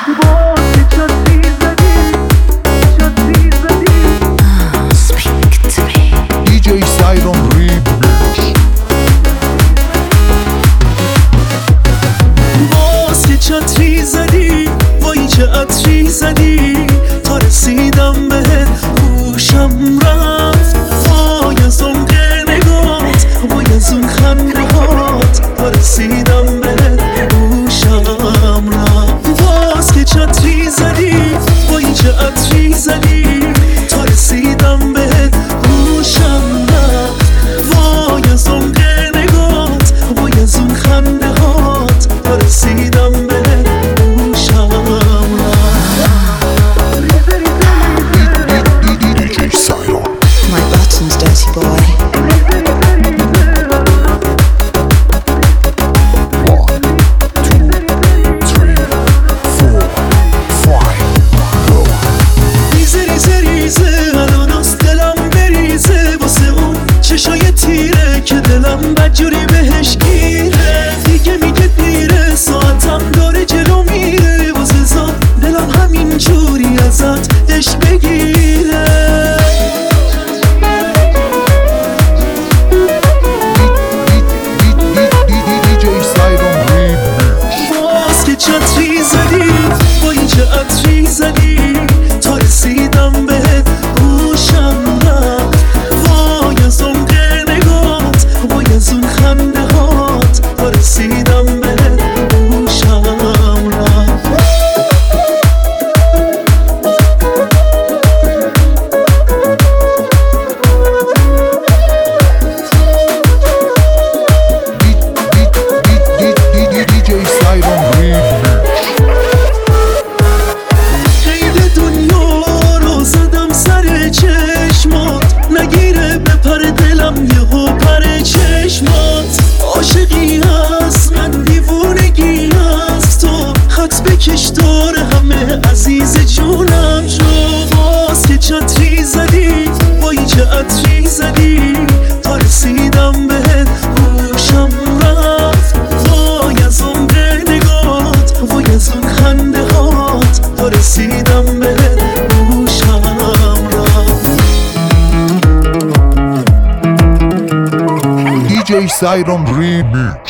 DJ Siron Remix. باز که چتری زدی وای چه عطری زدی تا رسیدم بهت گوشم رفت وای از اون نگات وای از اون خندهات تا رسیدم بهت گوشم رفت باز که چتری زدی وای چه عطری زدی تا رسیدم بهت گوشم رفت وای از اون نگات وای از اون خندهات تا رسیدم بهت گوشم DJ Siron. My buttons, dirty boy. 1, 2, 3, 4, 5, go. ریزه ریزه ریزه الاناس دلم بریزه واسه اون چشای تیره که دلم بدجوری بهش گیره دیگه میگه دیره ساعتم داره جلو میره واسه زاد دلم همین جوری ازت دش بگیره DJ Siron Remix. باز که چتری زدی وای چه عطری زدی تا رسیدم بهت گوشم رفت وای از اون نگات وای از اون خنده هات تا رسیدم بهت گوشم رفت DJ Siron Remix. قید دنیا رو زدم سر چشمات نگیره بپر دلم یهو پر چشمات عاشقی هست من دیوونگی هست تو خط بکش داره همه عزیز جونم شو باز که چتری زدی وای چه عطری زدی تا رسیدم بهت گوشم رفت وای از اون نگات وای از اون خنده هات تا رسیدم بهت گوشم رفت DJ Siron Remix.